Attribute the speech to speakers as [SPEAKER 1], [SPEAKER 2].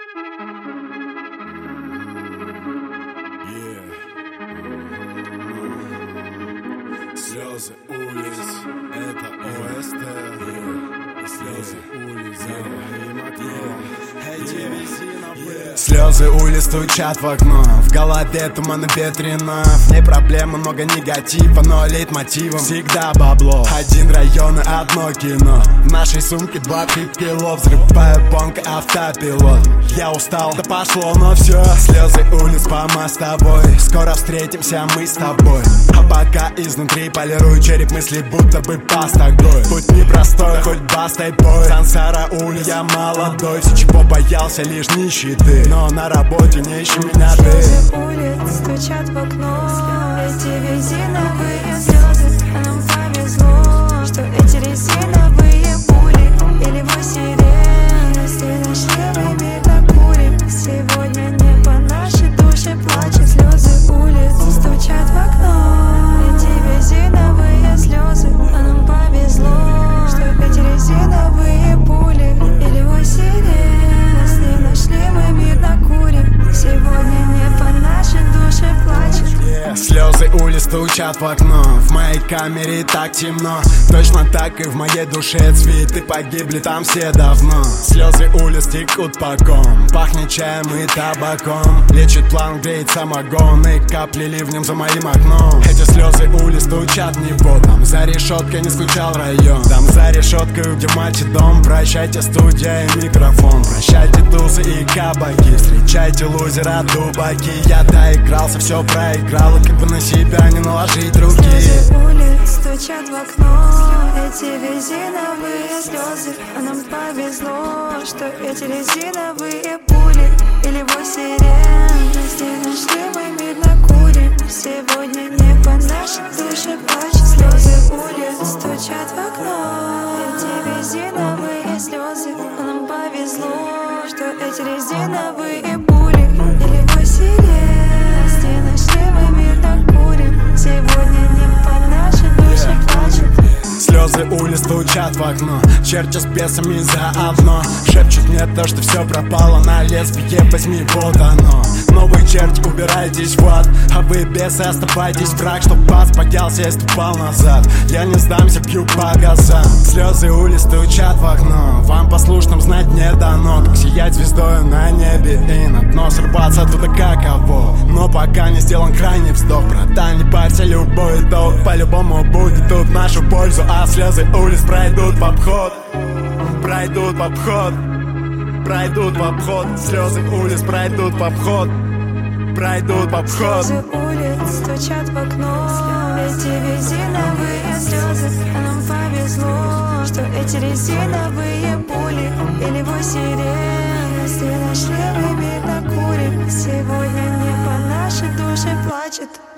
[SPEAKER 1] Слезы улиц, это ОСТ. Слезы улиц, слезы улиц стучат в окно. В голове туман и ветрено. В ней проблемы, много негатива, но лейтмотивом всегда бабло. Один район и одно кино. В нашей сумке 2-3 кило. Взрываю бонг, автопилот. Я устал, да пошло, но все. Слезы улиц по мостовой. Скоро встретимся мы с тобой. А пока изнутри полирую череп мысли, будто бы паста гой. Путь непростой, хоть бастой бой. Сансара улиц, я молодой. Все, чего боялся, лишь нищеты. Но на работе не ищи меня ты.
[SPEAKER 2] Слезы улиц стучат в окно. Эти резиновые слезы. А нам повезло, что эти резиновые пули или вой сирен. Если нашли мы мир накурим. Сегодня не по нашей душе плачет. Слезы улиц стучат в окно. Эти резиновые слезы. А нам повезло, что эти резиновые пули или вой сирен. Если нашли мы мир накурим. Сегодня не по нашей душе плачет.
[SPEAKER 1] Слезы улиц стучат в окно. В моей камере так темно. Точно так и в моей душе цветы погибли там все давно. Слезы улиц текут по ком. Пахнет чаем и табаком. Лечит план, греет самогон. И капли ливнем за моим окном. Эти слезы улиц стучат в него. Там за решеткой не скучал район. Там за решеткой, где мальчик дом. Прощайте студия и микрофон. Прощайте тусы и кабаки. Встречайте лузера, дубаки. Я доигрался, все проиграл. И как бы на себя не наложить руки.
[SPEAKER 2] Слезы улиц стучат в окно. Эти резиновые слезы. А нам повезло, что эти резиновые пули или вой сирен. Если нашли мы мир накурим. Сегодня не по нашей душе плачет. Слезы улиц стучат в окно. Эти резиновые слезы. А нам повезло, что эти резиновые пули или вой сирен. Если нашли мы мир накурим. Сегодня не по нашей душе плачет.
[SPEAKER 1] Слезы улиц стучат в окно. Черти с бесами заодно. Шепчут мне то, что все пропало. На лезвие возьми, вот оно. Новые черти, убирайтесь в ад. А вы бесы, оставайтесь враг. Чтоб вас боялся, я ступал назад. Я не сдамся, бью по газам. Слезы улиц стучат в окно. Вам послушным знать не дано. Как сиять звездою на небе и на дно срываться оттуда каково. Но пока не сделан крайний вздох. Братан, не парься, любой итог по-любому будет тут в нашу пользу. А слезы улиц пройдут в обход. Пройдут в обход. Пройдут в обход. Слезы улиц пройдут в обход. Пройдут в обход.
[SPEAKER 2] Слезы улиц стучат в окно. Эти резиновые слезы. А нам повезло, что эти резиновые пули или вой сирен. Если нашли мы мир накурим. Сегодня не по нашей душе плачет.